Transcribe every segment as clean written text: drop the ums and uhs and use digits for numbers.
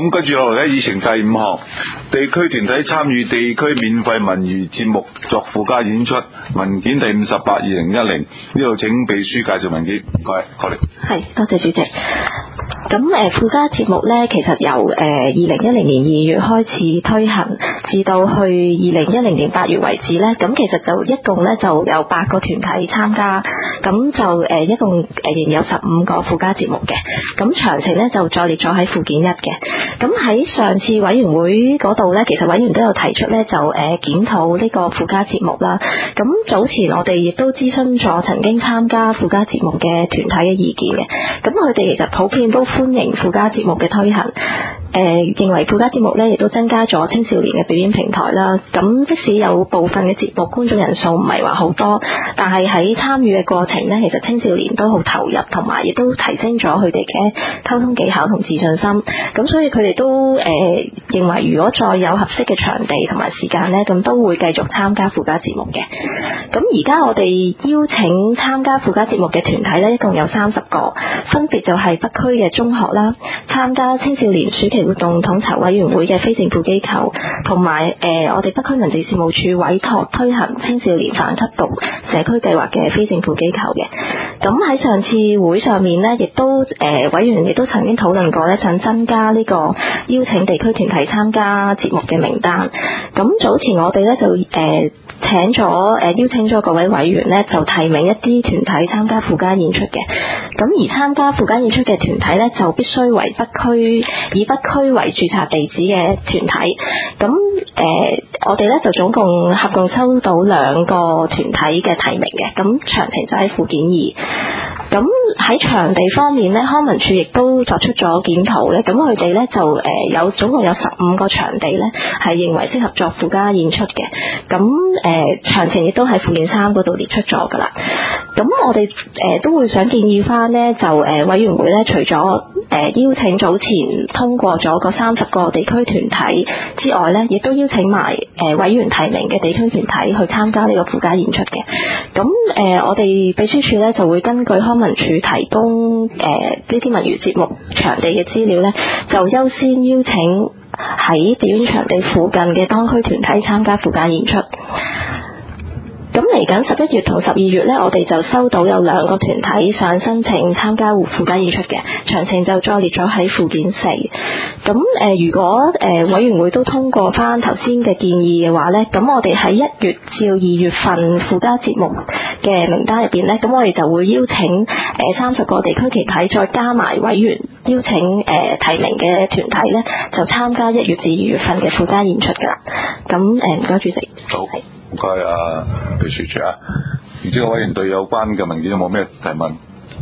咁跟住落嚟咧，議程第5項，地區團體參與地區免費文娛節目作附加演出，文件第58/2010，呢度請秘書介紹文件。唔該，過嚟。 係，多謝主席。咁附加節目呢，其實由2010年2月開始推行，至到去2010年8月為止呢，咁其實就一共呢就有8個團體參加，咁就一共仍有15個附加節目嘅。咁詳情呢就再列咗喺附件1嘅。咁喺上次委員會嗰度呢，其實委員都有提出呢，就檢討呢個附加節目啦。咁早前我哋亦都諮詢咗曾經參加附加節目嘅團體嘅意見嘅。咁佢哋其實普遍都歡迎附加節目嘅推行，認為附加節目呢亦都增加咗青少年嘅表演平台啦。咁即使有部分嘅節目觀眾人數唔係話好多，但係喺參與嘅過程呢，其實青少年都好投入，同埋亦都提升咗佢哋嘅溝通技巧同自信心。咁所以佢哋都認為，如果再有合適嘅場地同埋時間呢，咁都會繼續參加附加節目嘅。咁而家我哋邀請參加附加節目嘅團體呢，一共有30個，分別就係北區嘅中學啦，參加青少年暑期活動統籌委員會嘅非政府機構，同埋我哋北區民政事務處委託推行青少年反吸毒社區計劃嘅非政府機構嘅。咁喺上次會上面呢，亦都委員亦都曾經討論過呢，想增加呢個邀請地區團體參加節目嘅名單。咁早前我哋呢就邀請咗各位委員呢，就提名一啲團體參加附加演出嘅。咁而參加附加演出嘅團體呢，就必須為以北區為註冊地址嘅團體。咁我哋呢就合共收到2個團體嘅提名嘅。咁詳情就喺附件2。咁喺場地方面呢，康文署亦都作出咗檢討嘅。咁佢哋呢就總共有15個場地呢，係認為適合作附加演出嘅。咁詳情亦都喺附件3嗰度列出咗㗎啦。咁我哋都會想建議翻呢，就委員會呢，除咗邀請早前通過咗嗰30個地區團體之外呢，亦都邀請埋委員提名嘅地區團體去參加呢個附加演出嘅。咁我哋秘書處呢，就會根據康文署提供呢啲文娛節目場地嘅資料呢，就優先邀請喺表演場地附近嘅當區團體參加附加演出。咁嚟緊11月同12月呢，我哋就收到有2個團體想申請參加附加演出嘅，詳情就再列咗喺附件4。咁如果委員會都通過翻頭先嘅建議嘅話呢，咁我哋喺1月至2月份附加節目嘅名單入邊呢，咁我哋就會邀請30個地區團體，再加埋委員邀請提名嘅團體呢，就參加1月至2月份嘅附加演出㗎啦。咁唔該主席。 好。唔該秘書處啊，唔知個委員對有關嘅文件有冇咩提問？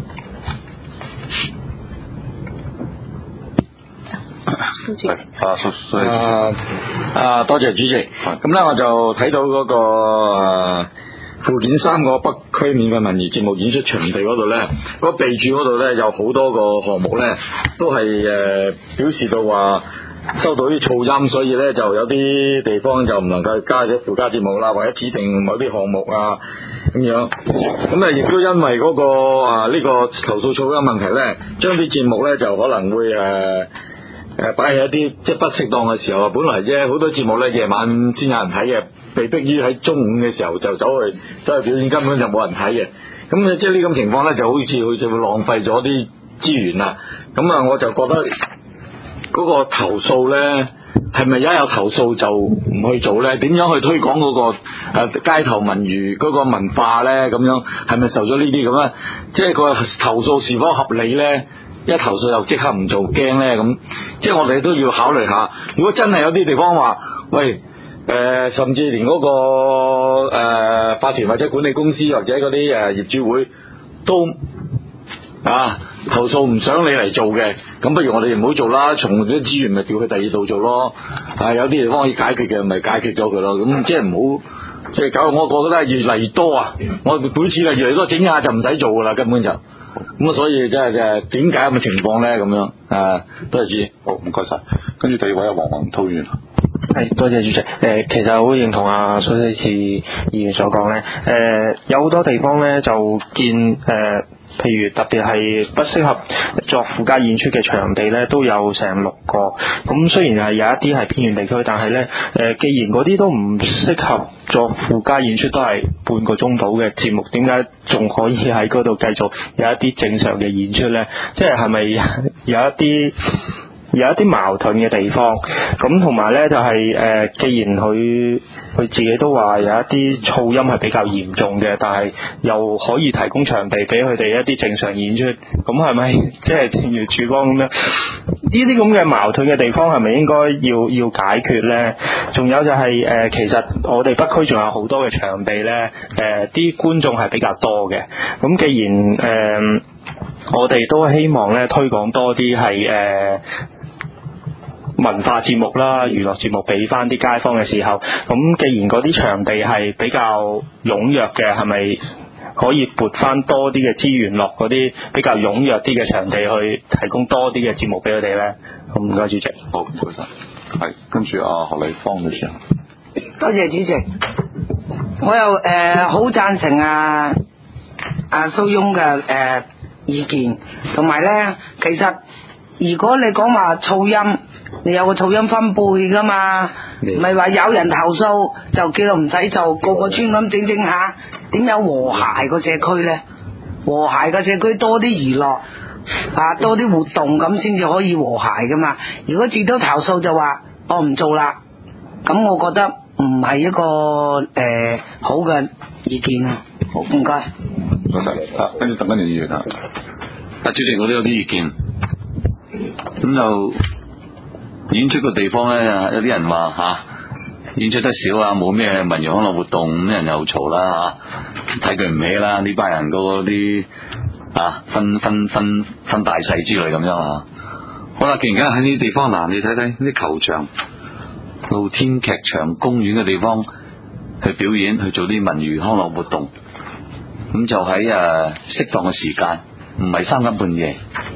多謝主席。咁咧我就睇到嗰個附件3個北區免費文娛節目演出場地嗰度咧，嗰個備註嗰度咧有好多個項目咧，都係表示到話收到啲噪音，所以咧就有啲地方就唔能夠加咗附加節目啦，或者指定某啲項目啊咁樣。咁啊亦都因為嗰個呢個投訴噪音問題咧，將啲節目咧就可能會擺喺一啲即係不適當嘅時候啊。本來啫好多節目咧夜晚先有人睇嘅，被迫於喺中午嘅時候就走去表演，根本就冇人睇嘅。咁即係呢種情況咧，就好似佢就會浪費咗啲資源啦。咁啊我就覺得嗰個投訴咧，係咪一有投訴就唔去做咧？點樣去推廣嗰個街頭文娛嗰個文化咧？咁樣係咪受咗呢啲咁咧？即係個投訴是否合理咧？一投訴又即刻唔做，驚咧咁。即係我哋都要考慮下，如果真係有啲地方話，喂甚至連嗰個法團或者管理公司或者嗰啲業主會都投訴唔想你嚟做嘅，咁不如我哋唔好做啦，從啲資源咪調去第二度做咯。有啲地方可以解決嘅，咪解決咗佢咯。咁即係唔好，即係搞到我覺得越嚟越多啊！我每次係越嚟越多，整下就唔使做噶啦，根本就咁所以真係點解咁嘅情況咧？咁樣多謝主席。 好，唔該晒。跟住第二位黃宏滔議員。 係，多謝主席。其實好認同蘇西次議員所講咧。有好多地方咧就見譬如特別係不適合作附加演出嘅場地咧，都有成6個。咁雖然係有一啲係偏遠地區，但係咧既然嗰啲都唔適合作附加演出，都係半個鐘到嘅節目，點解仲可以喺嗰度繼續有一啲正常嘅演出咧？即係咪有一啲矛盾嘅地方？咁同埋咧就係既然佢自己都話有一啲噪音係比較嚴重嘅，但係又可以提供場地俾佢哋一啲正常演出，咁係咪即係正如曙光咁樣？呢啲咁嘅矛盾嘅地方係咪應該要解決咧？仲有就係其實我哋北區仲有好多嘅場地咧，啲觀眾係比較多嘅。咁既然我哋都希望咧推廣多啲係文化節目啦、娛樂節目俾翻啲街坊嘅時候，咁既然嗰啲場地係比較踴躍嘅，係咪可以撥翻多啲嘅資源落嗰啲比較踴躍啲嘅場地去提供多啲嘅節目俾佢哋咧？好，唔該主席。 好，唔該晒。係跟住阿何麗芳嘅時候。 多謝主席，我又好贊成阿蘇翁嘅意見，同埋咧，其實如果你講話噪音，你有個噪音分貝噶嘛，唔係話有人投訴就叫佢唔使做，個個村咁整下，點有和諧個社區咧？和諧個社區多啲娛樂多啲活動咁先至可以和諧噶嘛。如果接到投訴就話我唔做啦，咁我覺得唔係一個好嘅意見啊。好，唔該。 唔該晒。跟住鄧君年議員啊， 主席我都有啲意見，咁就演出個地方咧，有啲人話演出得少啊，冇咩文娛康樂活動，咁啲人又嘈啦睇佢唔起啦，呢班人嗰啲分大細之類咁樣啊。好啦，既然喺呢啲地方你睇睇啲球場、露天劇場、公園嘅地方去表演，去做啲文娛康樂活動，咁就喺適當嘅時間，唔係3更半夜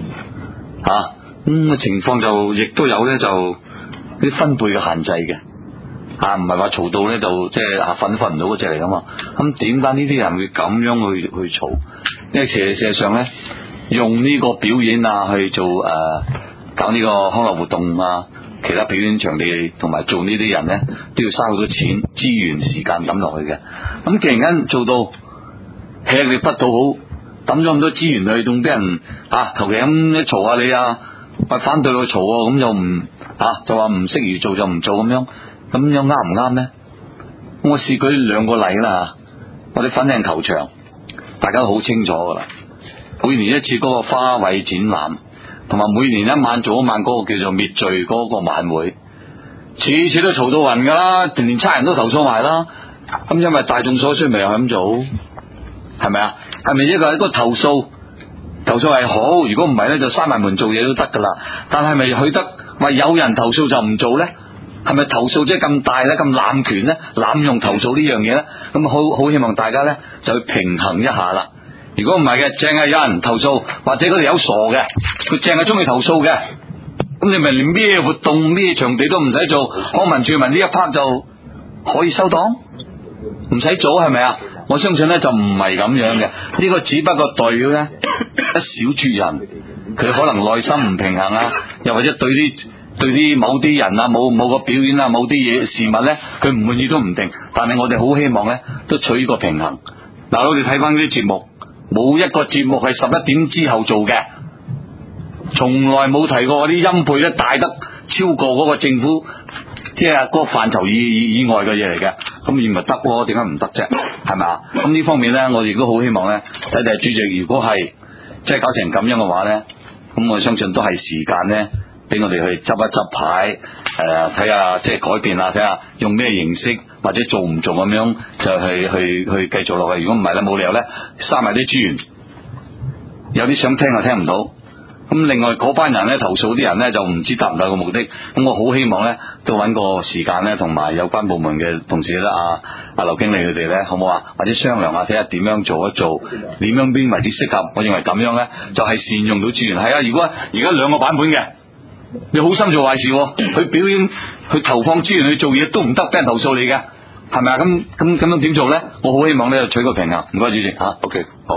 嘅情況，就亦都有咧，就啲分貝嘅限制嘅唔係話嘈到咧就即係瞓唔到嗰隻嚟噶嘛。咁點解呢啲人會咁樣去嘈？因為事實上咧，用呢個表演去做搞呢個康樂活動其他表演場地同埋做呢啲人咧，都要嘥好多錢、資源、時間抌落去嘅。咁既然間做到吃力不討好，抌咗咁多資源去，仲俾人求其咁一嘈下你反對佢嘈咁就唔就話唔適宜做就唔做咁樣啱唔啱呢？我試舉2個例啦。我哋粉嶺球場大家都好清楚噶啦，每年一次嗰個花卉展覽，同埋每年一晚做一晚嗰個叫做滅罪嗰個晚會，次次都嘈到暈噶啦，連差人都投訴埋啦。咁因為大眾所需，咪又係咁做，係咪啊？係咪一個投訴係好？如果唔係咧，就閂埋門做嘢都得噶啦。但係咪去得話有人投訴就唔做咧？係咪投訴即係咁大咧？咁濫權咧？濫用投訴呢樣嘢咧？咁好希望大家咧就去平衡一下啦。如果唔係嘅，淨係有人投訴，或者嗰條友傻嘅，佢淨係中意投訴嘅，咁你咪連咩活動咩場地都唔使做，康文署民呢一 part 就可以收檔，唔使做係咪啊？我相信咧就唔係咁樣嘅，呢個只不過代表咧一小撮人，佢可能內心唔平衡又或者對啲某啲人冇個表演某啲嘢事物咧，佢唔滿意都唔定。但係我哋好希望咧都取呢個平衡。嗱，我哋睇翻啲節目，冇一個節目係11點之後做嘅，從來冇提過嗰啲音配咧大得超過嗰個政府即係嗰個範疇以外嘅嘢嚟嘅。咁而咪得喎？點解唔得啫？係咪啊？咁呢方面咧，我亦都好希望咧睇睇主席，如果係即係搞成咁樣嘅話咧，咁我相信都係時間咧俾我哋去執一執牌，睇下即係改變睇下用咩形式或者做唔做咁樣就去繼續落去。如果唔係咧，冇理由咧嘥埋啲資源，有啲想聽又聽唔到。咁另外嗰班人咧投訴啲人咧就唔知達唔達個目的。咁我好希望咧都揾個時間咧同埋有關部門嘅同事咧阿劉經理佢哋咧好唔好或者商量下睇下點樣做一做，點樣邊為之適合。我認為咁樣咧就係善用到資源。係如果而家2個版本嘅，你好心做壞事，去表演去投放資源去做嘢都唔得，俾人投訴你嘅，係咪啊？咁樣點做咧？我好希望咧取個平衡。唔該主席OK 好。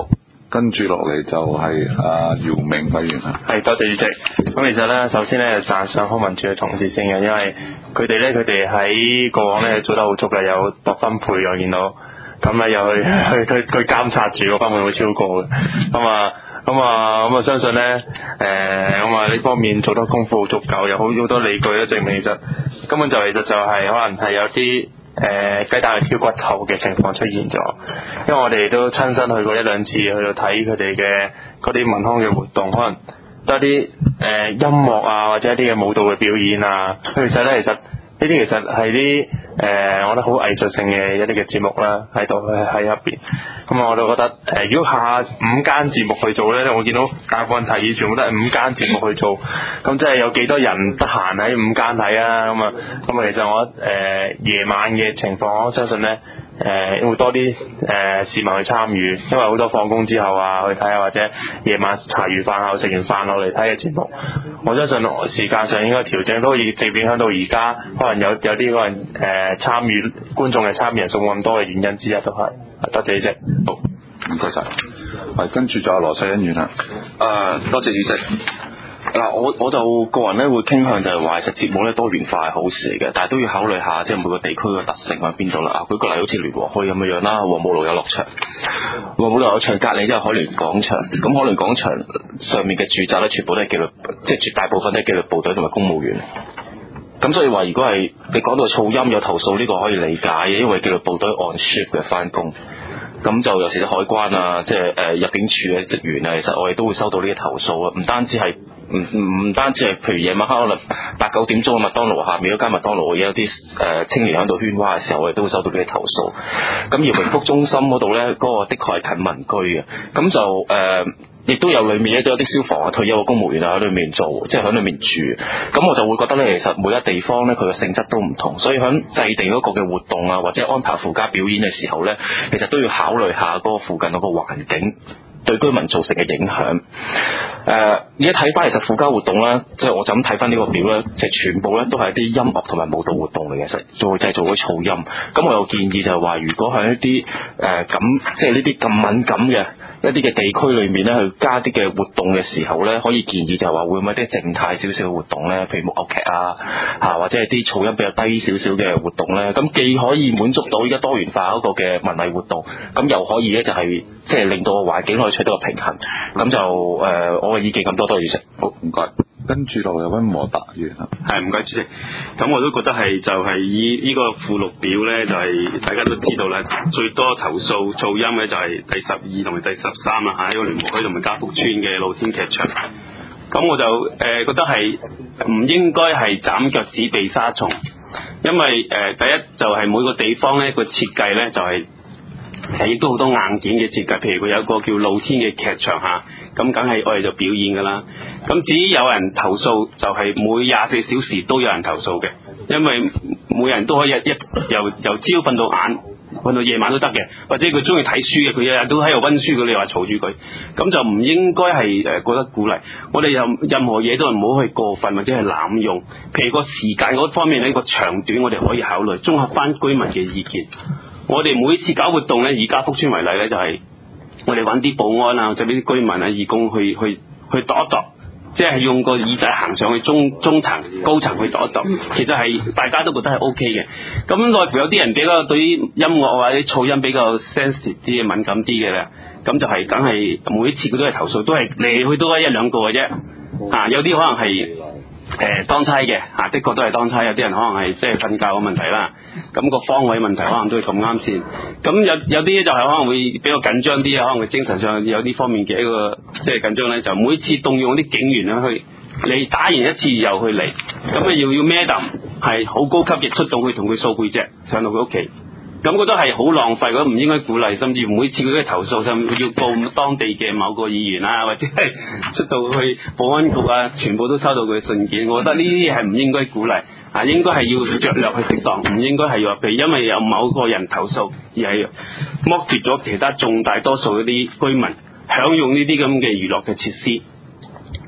跟住落嚟就係阿姚明委員啦。 係，多謝主席。咁其實咧，首先咧讚賞康文署嘅同事先嘅，因為佢哋喺過往咧做得好足嘅，有度分配我見到，咁咧又去監察住個分配會超過嘅，咁啊相信咧呢方面做得功夫好足夠，有好多理據咧證明其實根本就係可能係有啲雞蛋去挑骨頭嘅情況出現咗，因為我哋都親身去過一兩次去到睇佢哋嘅嗰啲文康嘅活動，可能都係啲音樂啊或者一啲嘅舞蹈嘅表演啊，其實呢啲其實係啲我覺得好藝術性嘅一啲嘅節目啦喺度喺入邊。咁我就覺得如果下5間節目去做咧，我見到大部分提議全部都係5間節目去做，咁即係有幾多人得閒喺5間睇啊？咁其實我夜晚嘅情況，我相信咧會多啲市民去參與，因為好多放工之後啊去睇下，或者夜晚茶餘飯後食完飯落嚟睇嘅節目，我相信時間上應該調整都可以直接影響到而家可能有啲可能參與觀眾嘅參與人數冇咁多嘅原因之一都係。多謝主席。 好，唔該晒。係，跟住就係羅世恩員啦。 多謝主席。嗱，我就個人咧會傾向就係話，其實節目咧多元化係好事嚟嘅，但係都要考慮下即係每個地區嘅特性喺邊度啦。舉個例，好似聯和墟咁樣啦，黃埔路有樂場，黃埔路有場隔離即係海聯廣場，咁海聯廣場上面嘅住宅咧，全部都係紀律，即係絕大部分都係紀律部隊同埋公務員。咁所以話，如果係你講到噪音有投訴，呢個可以理解嘅，因為紀律部隊按 shift 嘅翻工，咁就有時啲海關啊，即係入境處嘅職員啊，其實我哋都會收到呢啲投訴啊。唔單止係譬如夜晚黑可能8、9點鐘，麥當勞下面嗰間麥當勞有啲青年喺度喧嘩嘅時候，我哋都會收到呢啲投訴。咁而榮福中心嗰度咧，嗰個的確係近民居嘅，咁就亦都有裏面咧都有啲消防啊、退休嘅公務員啊喺裏面做，即係喺裏面住。咁我就會覺得咧，其實每一地方咧佢嘅性質都唔同，所以喺制定嗰個嘅活動啊，或者安排附加表演嘅時候咧，其實都要考慮下嗰個附近嗰個環境對居民造成嘅影響。而家睇翻其實附加活動咧，即係我就咁睇翻呢個表咧，就全部咧都係一啲音樂同埋舞蹈活動嚟嘅，其實就會製造啲噪音。咁我有建議就係話，如果喺一啲即係呢啲咁敏感嘅一啲嘅地區裏面咧，去加啲嘅活動嘅時候咧，可以建議就係話會唔會啲靜態少少嘅活動咧，譬如木偶劇啊，或者係啲噪音比較低少少嘅活動咧，咁既可以滿足到依家多元化嗰個嘅文藝活動，咁又可以咧就係即係令到個環境可以取得個平衡。咁就我嘅意見咁多，多謝主席。 好，唔該。跟住落嚟溫和達員啦。 係，唔該主席。咁我都覺得係以呢個附錄表咧，就係大家都知道啦，最多投訴噪音咧就係第12同埋第13啦嚇，喺個聯和墟同埋嘉福村嘅露天劇場。咁我就覺得係唔應該係斬腳趾避沙蟲，因為第一就係每個地方咧個設計咧就係亦都好多硬件嘅設計，譬如佢有一個叫露天嘅劇場嚇，咁梗係我哋就表演㗎啦。咁至於有人投訴，就係每24小時都有人投訴嘅，因為每人都可以由朝瞓到晏，瞓到夜晚都得嘅，或者佢中意睇書嘅，佢日日都喺度溫書嘅，你話嘈住佢，咁就唔應該係覺得鼓勵。我哋任何嘢都係唔好去過分或者係濫用，譬如個時間嗰方面呢個長短我哋可以考慮，綜合翻居民嘅意見。我哋每次搞活動咧，以嘉福村為例咧，就係我哋揾啲保安啊，或者啲居民啊、義工去度一度，即係用個耳仔行上去中層、高層去度一度，其實係大家都覺得係 OK 嘅。咁內乎有啲人比較對於音樂或者噪音比較 sensitive 啲、敏感啲嘅咧，咁就係梗係每一次佢都係投訴，都係嚟去都係1、2個嘅啫。有啲可能係當差嘅的確都係當差，有啲人可能係即係瞓覺嘅問題啦。咁個方位問題可能都係咁啱先。咁有啲就係可能會比較緊張啲啊，可能佢精神上有啲方面嘅一個即係緊張咧，就每次動用啲警員咧去你打完一次又去嚟，咁啊要madam係好高級嘅出動去同佢掃背脊上到佢屋企。咁覺得係好浪費，覺得唔應該鼓勵，甚至每次佢都係投訴，甚至要告當地嘅某個議員啊，或者係出到去保安局啊，全部都收到佢嘅信件。我覺得呢啲係唔應該鼓勵，應該係要酌量去適當，唔應該係話譬如因為有某個人投訴而係剝奪咗其他重大多數嗰啲居民享用呢啲咁嘅娛樂嘅設施。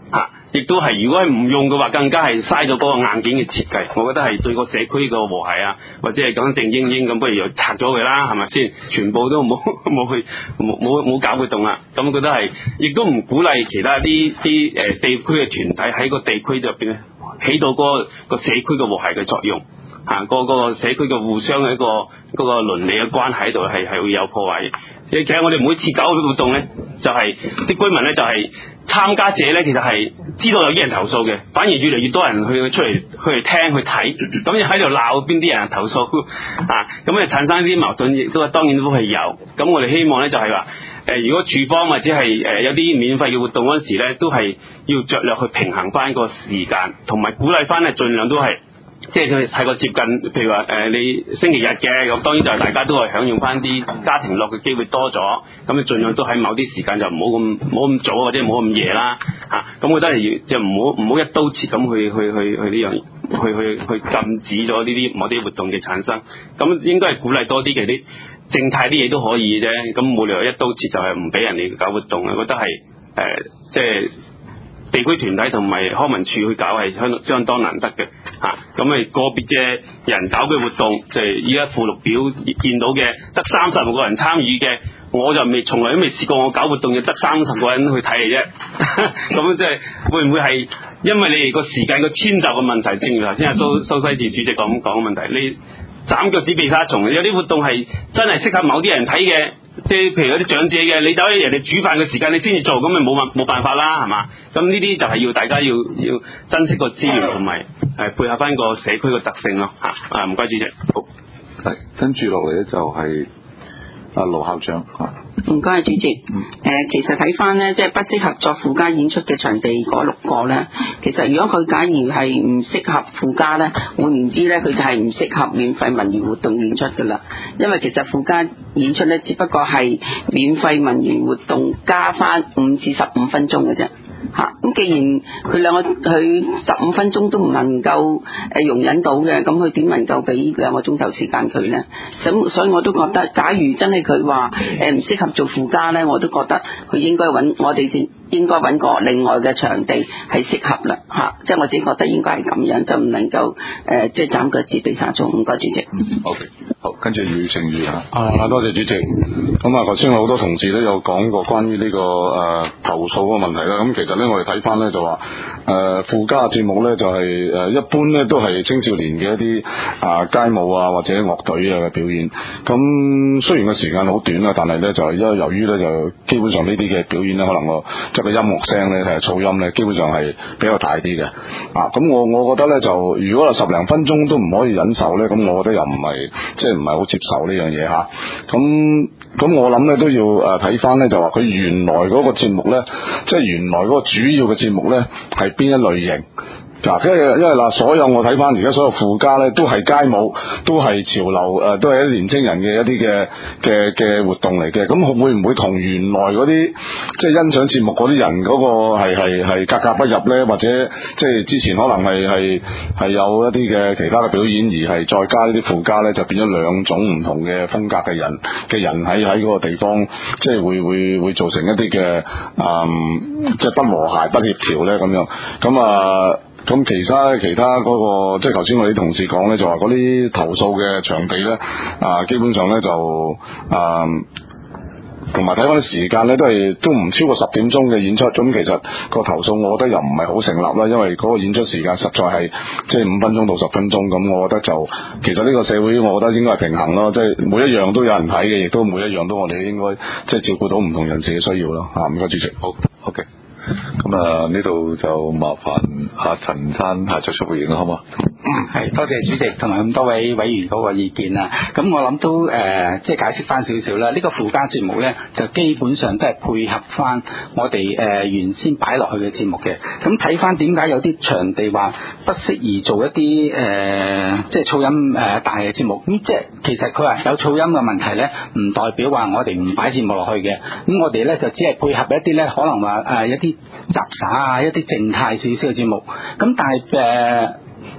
亦都係如果係唔用嘅話，更加係嘥咗嗰個硬件嘅設計。我覺得係對個社區個和諧啊，或者係講正英英咁，不如又拆咗佢啦，係咪先？全部都冇搞活動啦。咁覺得係，亦都唔鼓勵其他啲地區嘅團體喺個地區入邊咧，起到個社區嘅和諧嘅作用。個社區嘅互相嘅一個嗰個倫理嘅關係喺度係會有破壞。其實我哋每次搞嘅活動咧，就係啲居民咧就係參加者咧，其實係知道有啲人投訴嘅，反而越嚟越多人出嚟聽去睇，咁就喺度鬧邊啲人投訴咁就產生啲矛盾，亦都當然都係有。咁我哋希望咧就係話如果處方或者係有啲免費嘅活動嗰陣時咧，都係要着力去平衡翻個時間，同埋鼓勵翻咧，盡量都係。即係佢太過接近，譬如話你星期日嘅，咁當然就係大家都係享用翻啲家庭樂嘅機會多咗，咁你盡量都喺某啲時間就唔好咁早或者唔好咁夜啦，咁我覺得係就唔好一刀切咁去呢樣去禁止咗呢啲某啲活動嘅產生，咁應該係鼓勵多啲嘅啲靜態啲嘢都可以啫，咁冇理由一刀切就係唔俾人哋搞活動，我覺得係即係地區團體同埋康文署去搞係相當難得嘅。咁個別嘅人搞嘅活動，就係依家附錄表見到嘅得30個人參與嘅，我就從來都未試過我搞活動就得30個人去睇嚟啫。咁即係會唔會係因為你哋個時間個遷就嘅問題？正如頭先阿蘇西治主席講嘅問題，你斬腳趾避沙蟲，有啲活動係真係適合某啲人睇嘅。即係譬如有啲長者嘅，你走喺人哋煮飯嘅時間你先至做，咁咪冇辦法啦，係嘛？咁呢啲就係要大家要珍惜個資源，同埋配合翻個社區嘅特性咯。唔該主席。 好，係跟住落嚟咧就係阿盧校長。 唔該主席。其實睇翻咧，即係不適合作附加演出嘅場地嗰6個咧，其實如果佢假如係唔適合附加咧，換言之咧，佢就係唔適合免費文娛活動演出噶啦。因為其實附加演出咧，只不過係免費文娛活動加翻5至15分鐘嘅啫。咁既然佢15分鐘都唔能夠容忍到嘅，咁佢點能夠俾2個鐘頭時間佢呢？咁所以我都覺得，假如真係佢話唔適合做附加呢，我都覺得佢應該我哋應該揾個另外嘅場地係適合啦。即係我自己覺得應該係咁樣，就唔能夠即係斬腳趾避沙蟲。唔該主席。 好，跟住余成宇多謝主席。咁頭先好多同事都有講過關於呢個投訴嗰個問題啦。咁其實咧，我哋睇翻咧就話附加節目咧就係一般咧都係青少年嘅一啲街舞啊或者樂隊嘅表演。咁雖然個時間好短啦，但係咧就係因為由於咧就基本上呢啲嘅表演咧，可能即係個音樂聲咧係噪音咧，基本上係比較大啲嘅。咁我覺得咧就如果有10零分鐘都唔可以忍受咧，咁我覺得又唔係即係唔係好接受呢樣嘢嚇。咁我諗咧都要睇翻咧，就話佢原來嗰個節目咧，即係原來嗰個主要嘅節目咧係邊一類型。因為所有我睇翻而家所有附加咧都係街舞，都係潮流，都係一啲年青人嘅一啲嘅活動嚟嘅。咁會唔會同原來嗰啲即係欣賞節目嗰啲人嗰個係格格不入咧？或者即係之前可能係有一啲嘅其他嘅表演，而係再加呢啲附加咧，就變咗兩種唔同嘅風格嘅人喺嗰個地方，即係會造成一啲嘅即係不和諧、不協調咧咁樣。咁其他嗰個即係頭先我哋啲同事講咧，就話嗰啲投訴嘅場地咧，基本上咧就同埋睇翻啲時間咧，都唔超過10點鐘嘅演出。咁其實個投訴我覺得又唔係好成立啦，因為嗰個演出時間實在係即係5分鐘到10分鐘。咁我覺得就其實呢個社會，我覺得應該係平衡咯，即係每一樣都有人睇嘅，亦都每一樣都我哋應該即係照顧到唔同人士嘅需要咯。唔該主席。好 ，OK。咁呢度就麻煩阿陳生作出回應啦，好嘛？ 係，多謝主席同埋咁多位委員嗰個意見啦。咁我諗都即係解釋翻少少啦。呢個附加節目咧，就基本上都係配合翻我哋原先擺落去嘅節目嘅。咁睇翻點解有啲場地話不適宜做一啲即係噪音大嘅節目。咁即係其實佢話有噪音嘅問題咧，唔代表話我哋唔擺節目落去嘅。咁我哋咧就只係配合一啲咧，可能話一啲雜耍啊，一啲靜態少少嘅節目。咁但係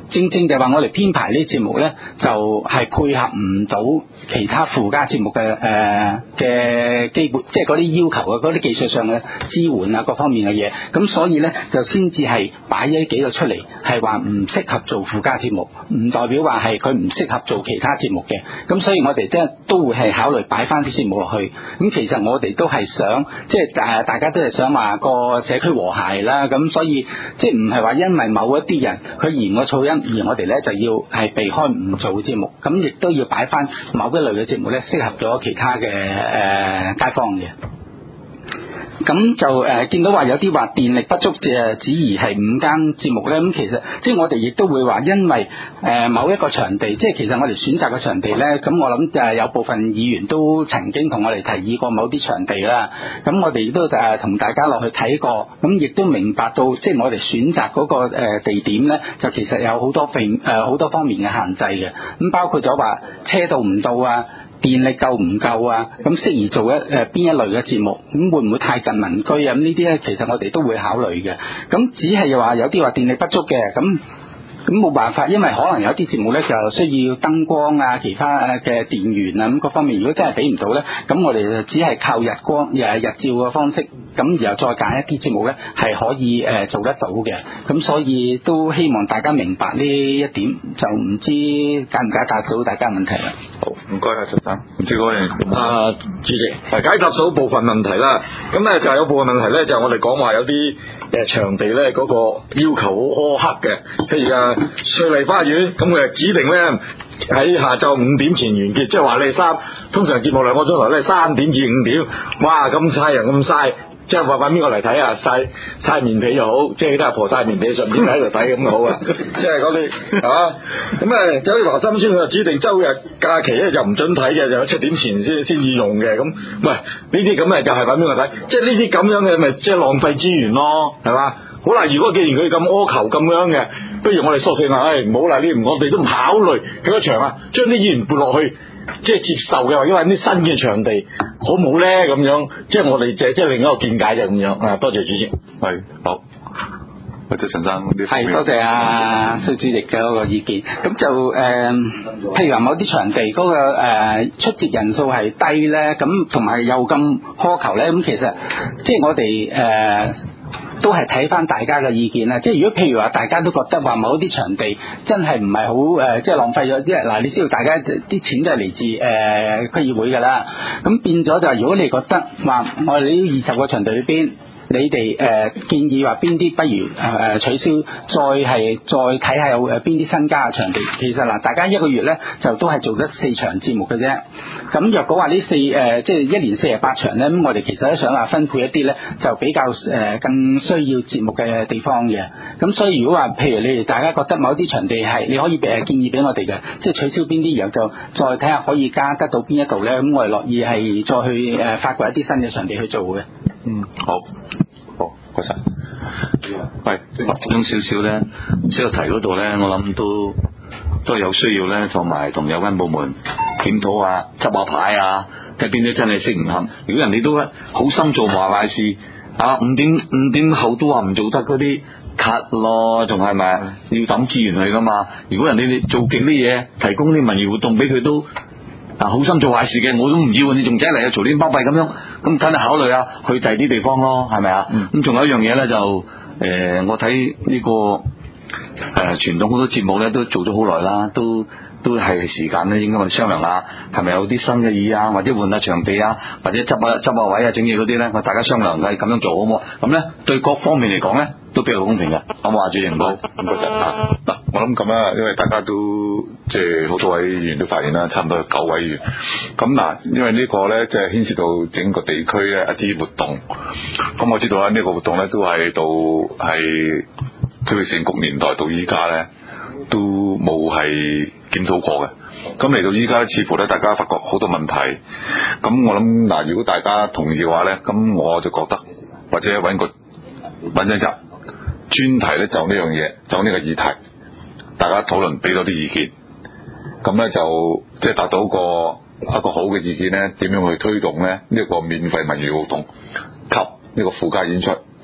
正就係話我哋編排呢啲節目咧，就係配合唔到其他附加節目嘅基本，即係嗰啲要求啊，嗰啲技術上嘅支援啊，各方面嘅嘢，咁所以咧就先至係擺呢幾個出嚟，係話唔適合做附加節目，唔代表話係佢唔適合做其他節目嘅。咁所以我哋即係都會係考慮擺翻啲節目落去。咁其實我哋都係想，即係大家都係想話個社區和諧啦。咁所以即係唔係話因為某一啲人佢嫌個噪音，而我哋咧就要係避開唔做節目。咁亦都要擺翻某一類嘅節目咧，適合咗其他嘅街坊嘅。咁就見到話有啲話電力不足只宜係5間節目咧，咁其實即係我哋亦都會話，因為某一個場地，即係其實我哋選擇嘅場地咧，咁我諗有部分議員都曾經同我哋提議過某啲場地啦，咁我哋亦都同大家落去睇過，咁亦都明白到即係我哋選擇嗰個地點咧，就其實有好多方面嘅限制嘅，咁包括咗話車到唔到啊，電力夠唔夠啊？咁適宜做邊一類嘅節目？咁會唔會太近民居啊？咁呢啲咧，其實我哋都會考慮嘅。咁只係話有啲話電力不足嘅，咁冇辦法，因為可能有啲節目咧就需要燈光啊、其他嘅電源啊咁各方面。如果真係俾唔到咧，咁我哋就只係靠日照嘅方式，咁然後再揀一啲節目咧係可以做得到嘅。咁所以都希望大家明白呢一點，就唔知解唔解答到大家問題啦。 好，唔該啊，陳生，唔知嗰樣主席解答到部分問題啦。咁咧就有部分問題咧，就我哋講話有啲場地咧嗰個要求好苛刻嘅，譬如瑞麗花園，咁佢係指定咧喺下晝5點前完結，即係話你通常節目2個鐘頭咧3點至5點，哇咁嘥人咁嘥。即係話邊個嚟睇啊？曬棉被又好，即係啲阿婆曬棉被上邊喺度睇咁就好啊！即係嗰啲係嘛？咁走去華心村佢就指定周日假期咧就唔準睇嘅，就7點前先至用嘅。咁喂呢啲咁嘅就係揾邊個睇？即係呢啲咁樣嘅咪即係浪費資源咯，係嘛？好啦，如果既然佢咁苛求咁樣嘅，不如我哋索性話，唔好啦，我哋都唔考慮幾多場啊，將啲議員撥落去。即係接受嘅，或者話啲新嘅場地好冇咧咁樣，即係我哋即係另一個見解就咁樣啊！多謝主席， 係好，多謝陳生啲係多謝阿蘇主席嘅嗰個意見。咁就譬如話某啲場地嗰個出席人數係低咧，咁同埋又咁苛求咧，咁其實即係我哋都係睇翻大家嘅意見啦，即係如果譬如話大家都覺得話某啲場地真係唔係好即係浪費咗啲嗱，你知道大家啲錢都係嚟自區議會㗎啦，咁變咗就如果你覺得話我哋呢20個場地裏邊，你哋建議話邊啲不如取消，再睇下有邊啲新加嘅場地。其實嗱，大家一個月咧就都係做得4場節目嘅啫。咁若果話呢即係1年48場咧，咁我哋其實都想話分配一啲咧，就比較更需要節目嘅地方嘅。咁所以如果話譬如你哋大家覺得某啲場地係你可以建議俾我哋嘅，即係取消邊啲，然後就再睇下可以加得到邊一度咧，咁我哋樂意係再去發掘一啲新嘅場地去做嘅。 好，多謝。係補充少少咧，即係題嗰度咧，我諗都係有需要咧，同埋同有關部門檢討啊、執下牌啊，睇邊啲真係適唔合。如果人哋都好心做話壞事啊，5點後都話唔做得嗰啲 cut 咯，仲係咪要抌資源去噶嘛？如果人哋做勁啲嘢，提供啲文娛活動俾佢都好心做壞事嘅，我都唔要，你仲仔嚟嘈啲巴閉咁樣，咁梗係考慮啊，去第啲地方咯，係咪啊？咁仲有一樣嘢咧，就我睇呢個傳統好多節目咧，都做咗好耐啦，都係時間咧，應該我哋商量下，係咪有啲新嘅意啊，或者換下場地啊，或者執下位啊，整嘢嗰啲咧，我大家商量係咁樣做好唔好？咁咧對各方面嚟講咧，都比較公平嘅。好唔好啊，主席？唔該啊。嗱，我諗咁啦，因為大家都即係好多位議員都發言啦，差唔多有9位議員。咁嗱，因為呢個咧即係牽涉到整個地區咧一啲活動。咁我知道啦，呢個活動咧都係到係區域市政局年代到依家咧都冇係檢討過嘅。咁嚟到依家似乎咧大家發覺好多問題。咁我諗嗱，如果大家同意嘅話咧，咁我就覺得或者揾一集專題咧就呢樣嘢，就呢個議題，大家討論俾多啲意見，咁咧就即係達到一個好嘅意見咧，點樣去推動咧呢個免費文娛活動及呢個附加演出，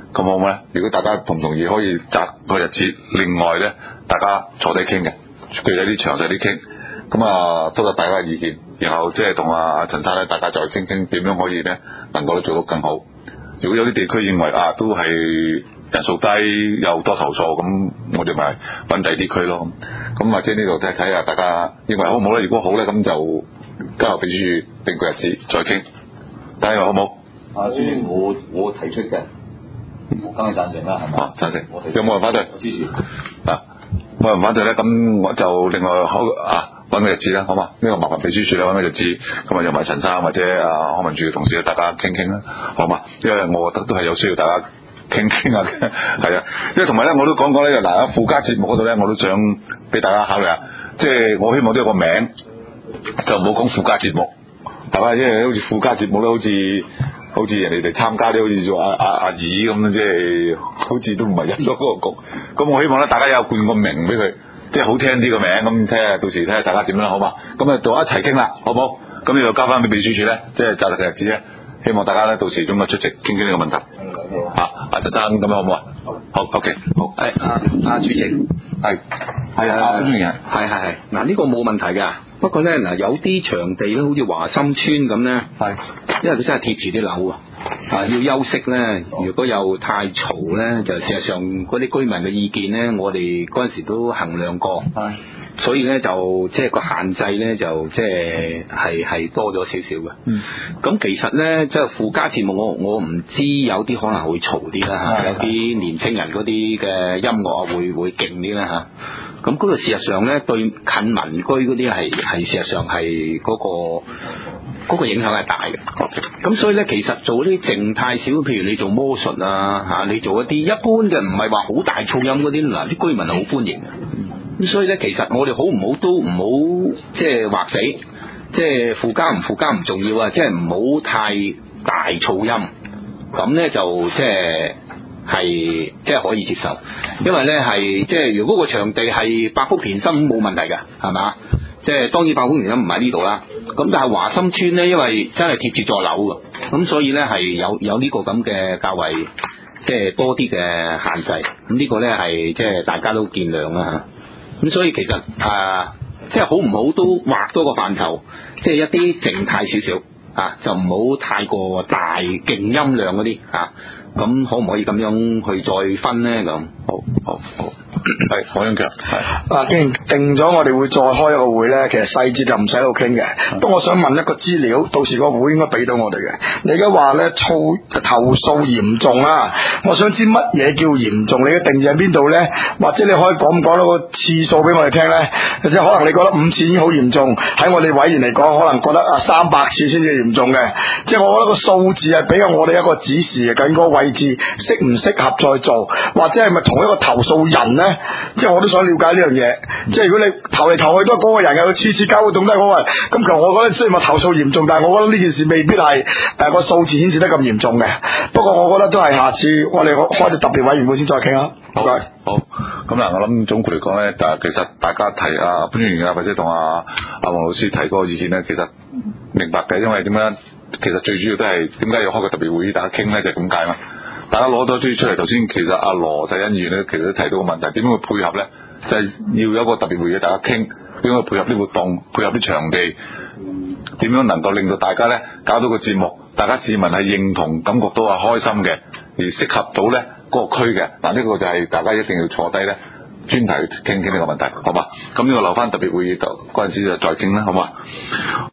咁好唔好咧？如果大家同唔同意，可以擇個日子，另外咧大家坐低傾嘅，具體啲詳細啲傾。咁啊，收集大家嘅意見，然後即係同阿陳生咧，大家再傾傾點樣可以咧能夠做到更好。如果有啲地區認為都係人數低又多投訴，咁我哋咪揾第啲區咯。咁或者呢度睇下大家認為好唔好咧？如果好咧，咁就交由秘書處定個日子再傾。大家話好唔好？ 主席，我提出嘅，我梗係贊成啦，係咪？ 贊成。有冇人反對？ 我支持。 冇人反對咧，咁我就另外揾個日子啦，好嘛？呢個麻煩秘書處咧揾個日子，咁啊約埋陳生或者康文署嘅同事大家傾傾啦，好嘛？因為我覺得都係有需要大家傾傾下嘅，係啊。因為同埋咧，我都講過呢個喺附加節目嗰度咧，我都想俾大家考慮下，即係我希望都有個名，就唔好講附加節目，係嘛？因為好似附加節目咧，好似人哋嚟參加啲好似做阿二咁樣，即係好似都唔係入咗嗰個局。咁我希望咧，大家有冠個名俾佢。即係好聽啲個名，咁睇下到時睇下大家點啦，好嘛？咁啊，到一齊傾啦，好唔好？咁呢度交翻俾秘書處咧，即係擇日嘅日子咧，希望大家咧到時中啊出席傾傾呢個問題。阿陳生咁樣好唔好啊？好 ，OK， 好。 阿主席， 係係。嗱呢個冇問題㗎。不過咧嗱，有啲場地咧，好似華心村咁咧，因為佢真係貼住啲樓啊。要休息咧，如果又太嘈咧，就事實上嗰啲居民嘅意見咧，我哋嗰陣時都衡量過，所以咧就即係個限制咧就即係多咗少少嘅。咁其實咧即係附加節目，我唔知有啲可能會嘈啲啦嚇，有啲年青人嗰啲嘅音樂會勁啲啦嚇。咁嗰度事實上咧對近民居嗰啲係事實上係嗰個影響係大嘅。咁所以咧，其實做啲靜態小，譬如你做魔術你做一啲一般嘅，唔係話好大噪音嗰啲，嗱啲居民係好歡迎嘅。咁所以咧，其實我哋好唔好都唔好即係劃死，即係附加唔附加唔重要啊，即係唔好太大噪音。咁咧就即係可以接受，因為咧係即係如果個場地係百福田心冇問題嘅，係嘛？即係當然百福田心唔喺呢度啦。咁但係華心村咧，因為真係貼住座樓嘅，咁所以咧係有呢個咁嘅較為即係多啲嘅限制。咁呢個咧係即係大家都見諒啦嚇。咁所以其實即係好唔好都劃多個範疇，即係一啲靜態少少就唔好太過大勁音量嗰啲咁可唔可以咁樣去再分咧？咁好。 係何永強，既然定咗我哋會再開一個會咧，其實細節就唔使喺度傾嘅。不過我想問一個資料，到時個會應該俾到我哋嘅。你而家話咧投訴嚴重啊，我想知乜嘢叫嚴重？你嘅定義喺邊度咧？或者你可以講到個次數俾我哋聽咧？即係可能你覺得5次已經好嚴重，喺我哋委員嚟講，可能覺得300次先至嚴重嘅。即係我覺得個數字係俾我哋一個指示，究竟個位置適唔適合再做，或者係咪同一個投訴人咧？即係我都想了解呢樣嘢，即係如果你投嚟投去都係嗰個人，又次次交活動都係嗰個人，咁其實我覺得雖然話投訴嚴重，但係我覺得呢件事未必係個數字顯示得咁嚴重嘅。不過我覺得都係下次我哋開隻特別委員會先再傾啦。 好，咁嗱，我諗總括嚟講咧，其實大家提潘專員或者同阿黃老師提嗰個意見咧，其實明白嘅，因為點樣？其實最主要都係點解要開個特別會議大家傾咧，就係咁解嘛。大家攞多啲出嚟，頭先其實阿羅世恩議員咧，其實都提到個問題，點樣去配合咧？就係要有一個特別會議大家傾，點樣去配合啲活動，配合啲場地，點樣能夠令到大家咧搞到個節目，大家市民係認同，感覺到係開心嘅，而適合到咧嗰個區嘅。嗱，呢個就係大家一定要坐低咧，專題去傾呢個問題，好嘛？咁呢個留翻特別會議度嗰陣時就再傾啦，好嘛？